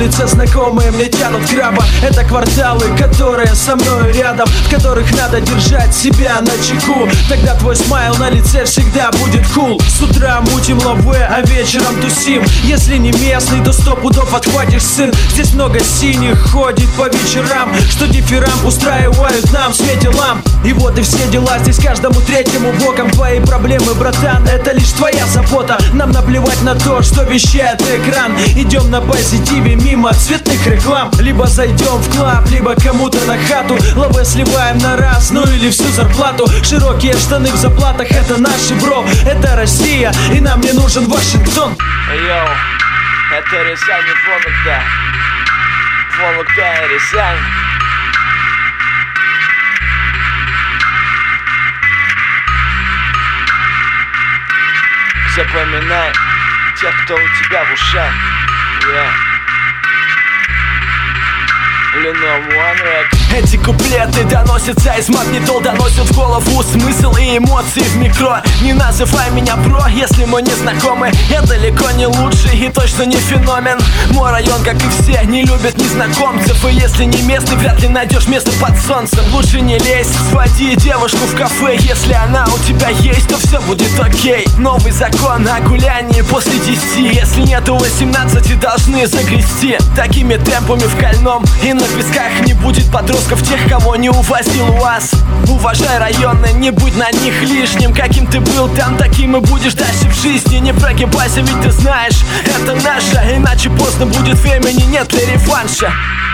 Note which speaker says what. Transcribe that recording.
Speaker 1: Улицы знакомые мне тянут краба. Это кварталы, которые со мной рядом, в которых надо держать себя на чеку. Тогда твой смайл на лице всегда будет кул. С утра мутим лаве, а вечером тусим. Если не местный, то 100 пудов отхватишь, сын. Здесь много синих ходит по вечерам, что дифирамб устраивают нам в свете ламп. И вот и все дела, здесь каждому третьему боком. Твои проблемы, братан, это лишь твоя забота. Нам наплевать на то, что вещает экран. Идем на позитиве мимо цветных реклам. Либо зайдем в клаб, либо кому-то на хату. Лаве сливаем на раз, ну или всю зарплату. Широкие штаны в заплатах, это наши бро. Это Россия, и нам не нужен Вашингтон.
Speaker 2: Йоу, это Рязань и Вологда. Вологда и Рязань. Запоминай тех, кто у тебя в ушах.
Speaker 3: Эти куплеты доносятся из магнитол, доносят в голову смысл и эмоции в микро. Не называй меня бро, если мы не знакомы. Я далеко не лучший и точно не феномен. Мой район, как и все, не любит незнакомцев. И если не местный, вряд ли найдешь место под солнцем. Лучше не лезь, своди девушку в кафе. Если она у тебя есть, то все будет окей. Новый закон о гулянии после 10. Если нету 18, должны загрести. Такими темпами в Кольном и на песках не будет подростков, тех, кого не увозил УАЗ. Уважай районы, не будь на них лишним. Каким ты был там, таким и будешь дальше в жизни. Не прогибайся, ведь ты знаешь, это наше. Иначе поздно будет, времени нет для реванша.